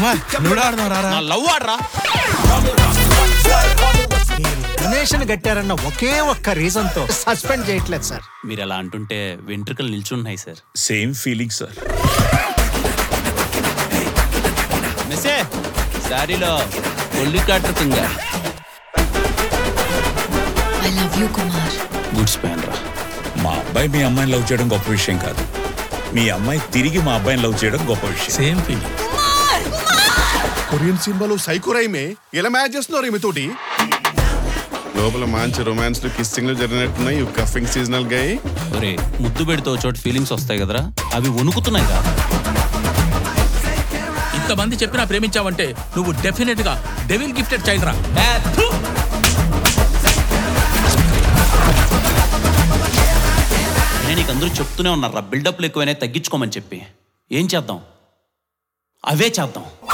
కుమార్ నువ్వు ఆడరా నా లవ్ ఆడరా. డొనేషన్ కట్టారన్న ఒకే ఒక్క రీజన్ తో సస్పెండ్ చేయట్లేదు సార్. మీరు ఎలా అంటుంటే వెంట్రుకలు నిల్చున్నాయి సార్. Same feeling sir. మెస్సే శారీలో ఒళ్ళి కాటుతుందా. I love you Kumar. గుడ్స్ ప్యాన్ రా. మా అబ్బాయి మీ అమ్మాయిని లవ్ చేయడం గొప్ప విషయం కాదు, మీ అమ్మాయి తిరిగి మా అబ్బాయిని లవ్ చేయడం గొప్ప విషయం. Same feeling. కొరియన్ సినిమాలో సైకోరైమే ఎలా మ్యాచ్ చేస్తున్నారు ఈమెతోటి. లోపల మంచి రొమాన్స్ కిస్సింగ్ జరిగినట్టున్నాయి. కఫింగ్ సీజనల్ గా ఒరే ముద్దు పెడితే చోట ఫీలింగ్స్ వస్తాయి కదరా, అవి వణుకుతున్నాయి కదా. ఇంతమంది చెప్పినా ప్రేమించావంటే నువ్వు డెఫినెట్ గా డెవిల్ గిఫ్టెడ్ చైల్డ్ రా. నేను నీకు అందరూ చెప్తూనే ఉన్నారా బిల్డప్లు ఎక్కువైనా తగ్గించుకోమని చెప్పి. ఏం చేద్దాం, అవే చేద్దాం.